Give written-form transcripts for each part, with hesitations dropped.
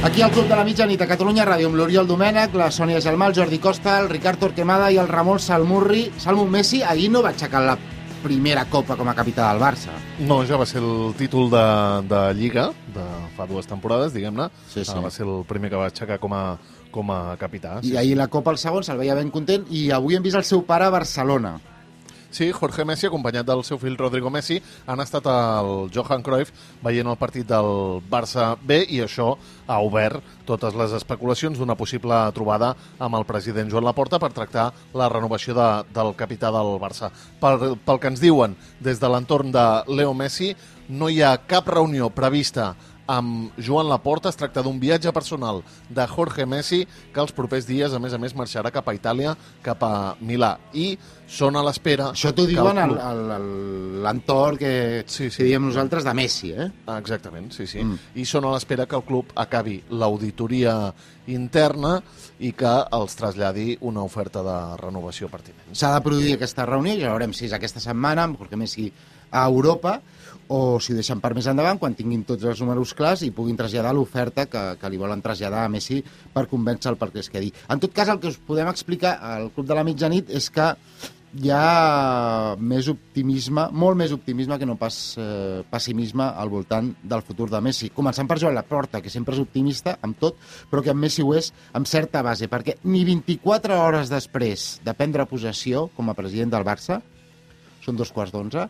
Aquí al Club de la Mitjanit a Catalunya Ràdio amb l'Oriol Domènech, la Sònia Gelmà, el Jordi Costa, el Ricard Torquemada i el Ramon Salmurri. Salmo Messi ahir no va aixecar la primera copa com a capità del Barça. No, ja va ser el títol de Lliga de fa 2 temporades, diguem-ne. Sí. Va ser el primer que va aixecar com a capità. I ahir la copa, el segon, se'l veia ben content, i avui hem vist el seu pare a Barcelona. Sí, Jorge Messi, acompanyat del seu fill Rodrigo Messi, han estat al Johan Cruyff veient el partit del Barça B, i això ha obert totes les especulacions d'una possible trobada amb el president Joan Laporta per tractar la renovació del capità del Barça. Pel que ens diuen des de l'entorn de Leo Messi, no hi ha cap reunió prevista amb Joan Laporta. Es tracta d'un viatge personal de Jorge Messi que els propers dies, a més, marxarà cap a Itàlia, cap a Milà, i són a l'espera... Això t'ho diuen a l'entorn que diem nosaltres de Messi, eh? Exactament, sí. I són a l'espera que el club acabi l'auditoria interna i que els traslladi una oferta de renovació pertinent. S'ha de produir aquesta reunió, ja veurem si és aquesta setmana, amb Jorge Messi a Europa, o si ho deixen per més endavant, quan tinguin tots els números clars i puguin traslladar l'oferta que li volen traslladar a Messi per convèncer-lo perquè es quedi. En tot cas, el que us podem explicar al Club de la Mitjanit és que hi ha més optimisme, molt més optimisme que no pas pessimisme al voltant del futur de Messi. Començant per Joan Laporta, que sempre és optimista amb tot, però que en Messi ho és amb certa base, perquè ni 24 hores després de prendre possessió com a president del Barça, són 11:15,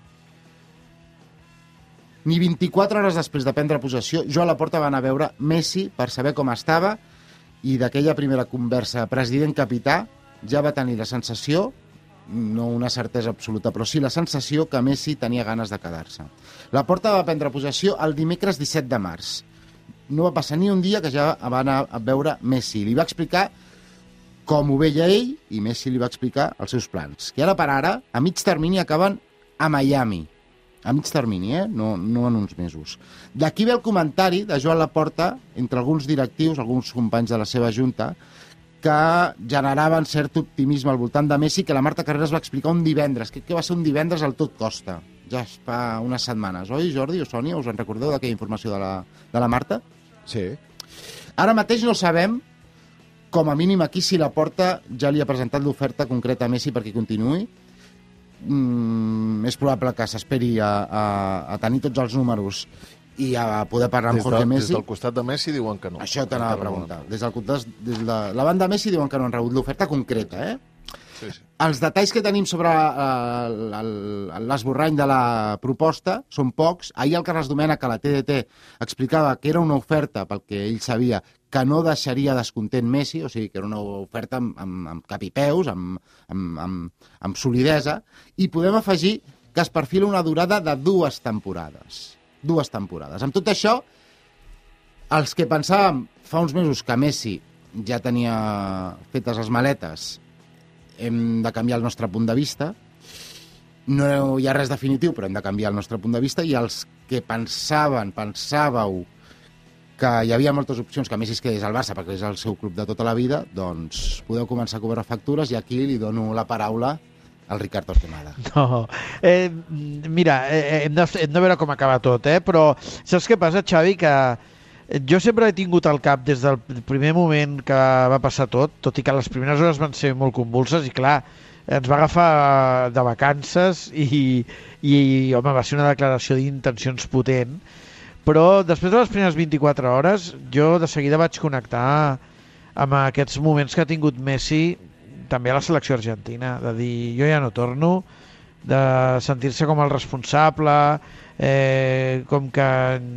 ni 24 hores després de prendre possessió, Joan Laporta va anar a veure Messi per saber com estava, i d'aquella primera conversa president-capità ja va tenir la sensació, no una certesa absoluta, però sí la sensació que Messi tenia ganes de quedar-se. Laporta va prendre possessió el dimecres 17 de març. No va passar ni un dia que ja va anar a veure Messi. Li va explicar com ho veia ell, i Messi li va explicar els seus plans, que ara per ara, a mig termini, acaben a Miami. A mig termini, no en uns mesos. D'aquí ve el comentari de Joan Laporta entre alguns directius, alguns companys de la seva junta, que generaven cert optimisme al voltant de Messi, que la Marta Carreras va explicar un divendres, que va ser un divendres al Tot Costa, ja fa unes setmanes, oi, Jordi o Sònia? Us en recordeu d'aquella informació de la Marta? Sí. Ara mateix no sabem, com a mínim aquí, si Laporta ja li ha presentat l'oferta concreta a Messi perquè continuï. És probable que s'esperi a tenir tots els números i a poder parlar amb Jorge Messi. Des del costat de Messi diuen que no. Això t'anava a preguntar. Des de la banda Messi diuen que no han rebut l'oferta concreta, Sí. Els detalls que tenim sobre l'esborrany de la proposta són pocs. Ahir el Carles Domènech a la TDT explicava que era una oferta, pel que ell sabia, que no deixaria descontent Messi, o sigui, que era una oferta amb cap i peus, amb solidesa, i podem afegir que es perfila una durada de 2 temporades. 2 temporades. Amb tot això, els que pensàvem fa uns mesos que Messi ja tenia fetes les maletes, hem de canviar el nostre punt de vista. No hi ha res definitiu, però hem de canviar el nostre punt de vista, i els que pensàveu que hi havia moltes opcions que Messi es quedés al Barça perquè és el seu club de tota la vida, doncs podeu començar a cobrar factures, i aquí li dono la paraula al Ricard Torquemada. No, mira, hem de veure com acaba tot, però saps què passa, Xavi? Que jo sempre he tingut al cap des del primer moment que va passar tot i que les primeres hores van ser molt convulses, i clar, ens va agafar de vacances i home, va ser una declaració d'intencions potent, però després de les primeres 24 hores jo de seguida vaig connectar amb aquests moments que ha tingut Messi també a la selecció argentina, de dir jo ja no torno, de sentir-se com el responsable, com que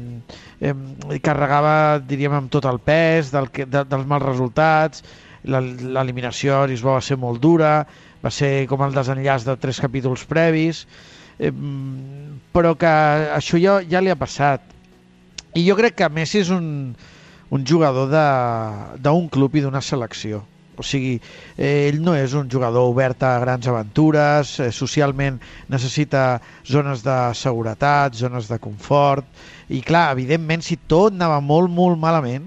carregava, diríem, amb tot el pes dels mals resultats. L'eliminació a Lisboa va ser molt dura, va ser com el desenllaç de 3 capítols previs, però que això ja li ha passat. I jo crec que Messi és un jugador d'un club i d'una selecció. O sigui, ell no és un jugador obert a grans aventures, socialment necessita zones de seguretat, zones de confort, i clar, evidentment, si tot anava molt malament,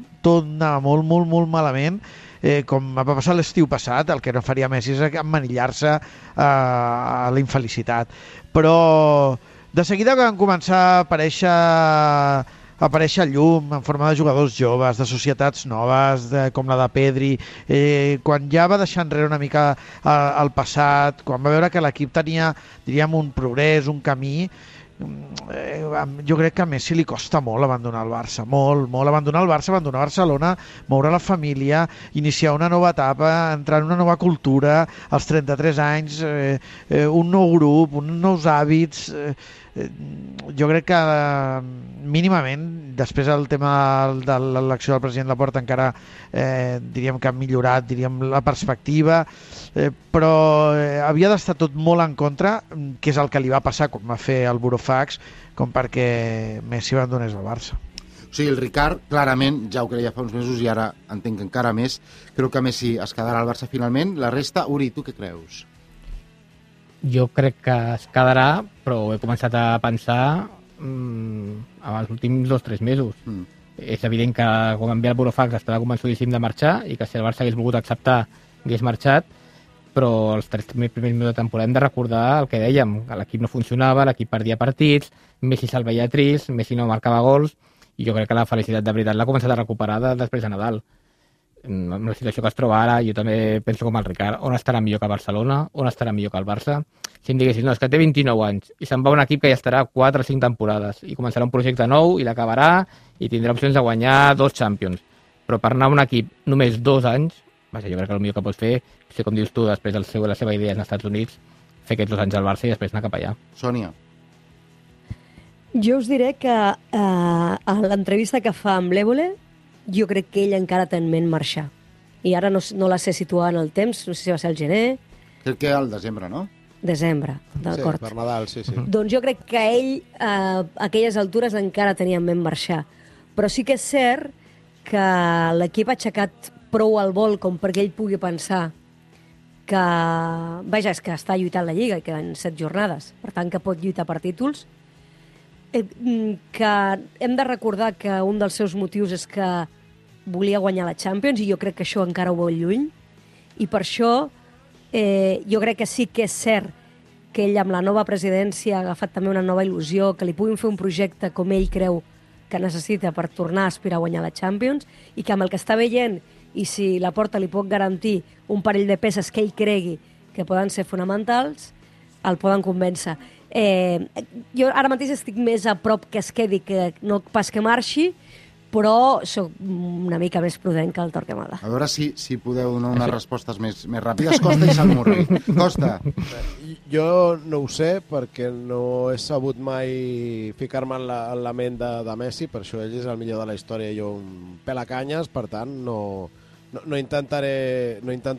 com va passar l'estiu passat, el que no faria Messi és emmanillar-se a la infelicitat. Però de seguida que van començar a aparèixer aparèixer llum en forma de jugadors joves, de societats noves, com la de Pedri, quan ja va deixar enrere una mica el passat, quan va veure que l'equip tenia, diríem, un progrés, un camí, jo crec que a Messi li costa molt abandonar el Barça, molt abandonar el Barça, abandonar Barcelona, moure la família, iniciar una nova etapa, entrar en una nova cultura, als 33 anys, un nou grup, uns nous hàbits. Jo crec que mínimament, després el tema de l'elecció del president Laporta encara diríem que ha millorat, diríem, la perspectiva, però havia d'estar tot molt en contra, que és el que li va passar quan va fer el Burofax, com perquè Messi abandonés el Barça. O sigui, el Ricard, clarament, ja ho creia fa uns mesos i ara entenc encara més, creu que Messi es quedarà al Barça finalment. La resta, Uri, tu què creus? Jo crec que es quedarà, però he començat a pensar en els últims 2 o 3 mesos. És evident que quan va enviar el Burofax estava convençudíssim de marxar i que si el Barça hagués volgut acceptar hagués marxat, però els 3 primers mesos de temporada hem de recordar el que dèiem, que l'equip no funcionava, l'equip perdia partits, Messi se'l veia trist, Messi no marcava gols, i jo crec que la felicitat de veritat l'ha començat a recuperar després de Nadal. Amb la situació que es troba ara, jo també penso com el Ricard, on estarà millor que Barcelona, on estarà millor que el Barça. Si em diguessis, no, és que té 29 anys i se'n va un equip que ja estarà 4 o 5 temporades i començarà un projecte nou i l'acabarà i tindrà opcions de guanyar 2 Champions. Però per anar a un equip només 2 anys, vaja, jo crec que el millor que pots fer, si com dius tu, després de la seva idea als Estats Units, fer aquests 2 anys al Barça i després anar cap allà. Sònia. Jo us diré que a l'entrevista que fa amb l'Évole, jo crec que ell encara té en ment marxar. I ara no la sé situar en el temps, no sé si va ser el gener... Crec que al desembre, no? Desembre, d'acord. Sí, per Nadal, sí. Doncs jo crec que ell a aquelles altures encara tenia en ment marxar. Però sí que és cert que l'equip ha aixecat prou al vol com perquè ell pugui pensar que... Vaja, és que està lluitant la Lliga i queden 7 jornades, per tant que pot lluitar per títols. Que hem de recordar que un dels seus motius és que volia guanyar la Champions i jo crec que això encara ho veu lluny i per això jo crec que sí que és cert que ell amb la nova presidència ha agafat també una nova il·lusió, que li puguin fer un projecte com ell creu que necessita per tornar a aspirar a guanyar la Champions i que amb el que està veient i si Laporta li pot garantir un parell de peces que ell cregui que poden ser fonamentals, el poden convèncer. Jo ara mateix estic més a prop que es quedi que no pas que marxi, però sóc una mica més prudent que el Torquemada. A veure si podeu donar unes respostes més ràpides. Costa i Salmurri. Costa. Jo no ho sé perquè no he sabut mai ficar-me en la ment de Messi, per això ell és el millor de la història i jo un pelacanyes, per tant no intentaré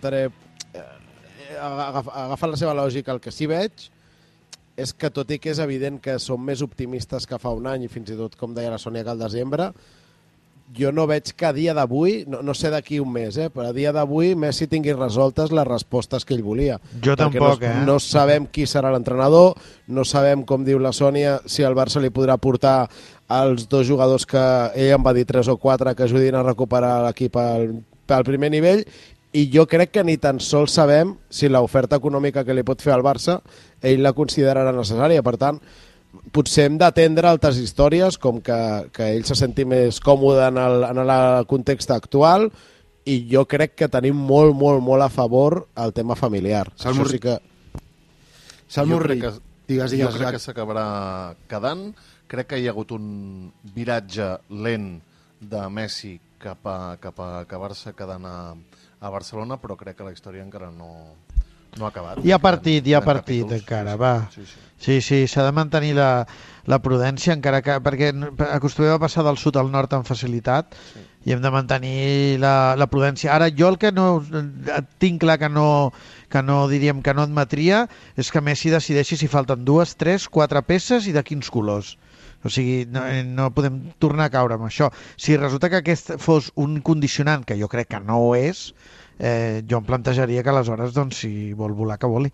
agafar la seva lògica. El que sí veig és que tot i que és evident que som més optimistes que fa un any i fins i tot, com deia la Sònia, que al desembre, jo no veig que a dia d'avui, no sé d'aquí un mes, però a dia d'avui Messi tingui resoltes les respostes que ell volia. Jo tampoc, No sabem qui serà l'entrenador, no sabem, com diu la Sònia, si el Barça li podrà portar els 2 jugadors que ell em va dir 3 o 4 que ajudin a recuperar l'equip al primer nivell, i jo crec que ni tan sols sabem si l'oferta econòmica que li pot fer al Barça ell la considerarà necessària. Per tant, potser hem d'atendre altres històries, com que ell se senti més còmode en el context actual, i jo crec que tenim molt, molt, molt a favor el tema familiar. Salmurri, Això sí que... digues. Jo crec que s'acabarà quedant. Crec que hi ha hagut un viratge lent de Messi cap a Barça quedant a Barcelona, però crec que la història encara no ha acabat. Hi ha partit encara, va. Sí, s'ha de mantenir la prudència, encara que, perquè acostumem a passar del sud al nord amb facilitat, i hem de mantenir la prudència. Ara, jo el que no tinc clar que no diríem que no admetria és que Messi decideixi si falten 2, 3, 4 peces i de quins colors. O sigui, no podem tornar a caure amb això. Si resulta que aquest fos un condicionant, que jo crec que no ho és, jo em plantejaria que aleshores, doncs, si vol volar, que voli.